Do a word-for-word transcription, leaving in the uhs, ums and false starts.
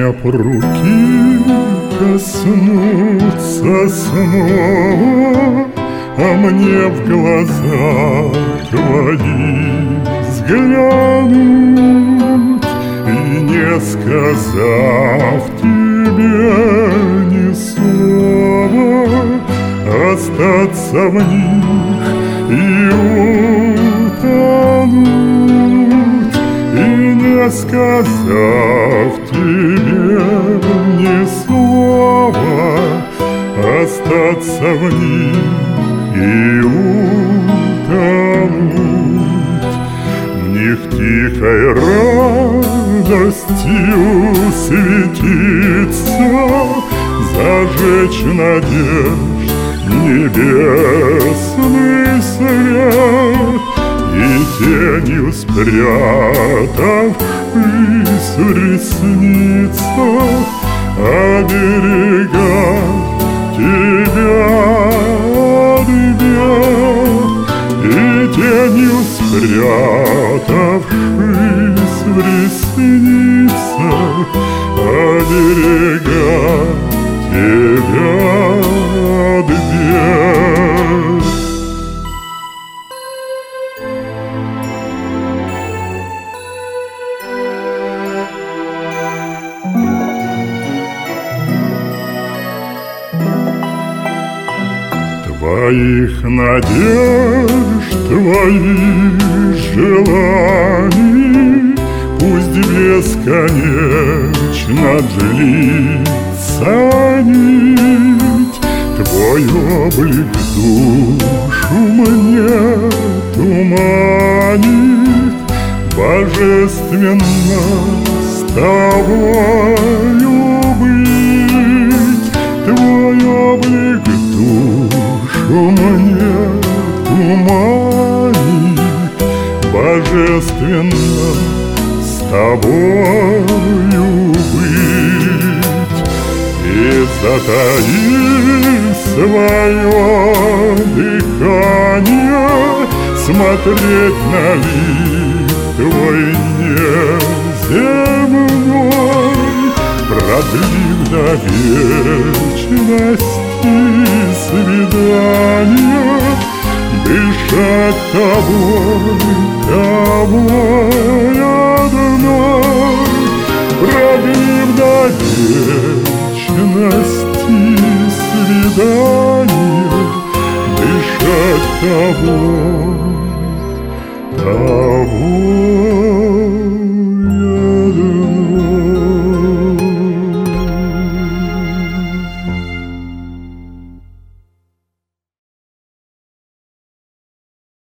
б руки коснуться снова, а мне в глаза твои взглянуть и, не сказав тебе ни слова, остаться в них и утонуть, и, не сказав тебе ни слова, остаться в них и утонуть. В них тихой радостью светится, зажечь надежд небесный свет, и тенью спрятав ввысь в ресницах, оберегать тебя от бед, и тенью спрятав ввысь в ресницах, оберегать тебя от бед. Твоих надежд, твоих желаний пусть бесконечно длится нить, твой облик душу мне туманит, божественно с тобою быть, твой облик душу мне туманит, божественно с тобою быть, и, затаив свое дыхание, смотреть на лик твой неземной, продлив до вечности свидания, дышать тобой, тобой одной, продлив до вечности свидания, дышать тобой.